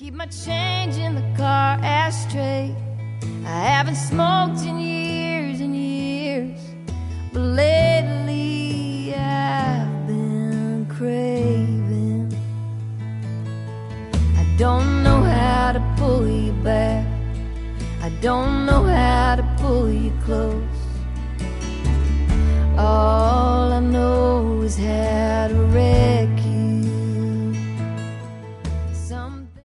Keep my change in the car ashtray. I haven't smoked in years and years, but lately I've been craving. I don't know how to pull you back, I don't know how to pull you close. All I know is how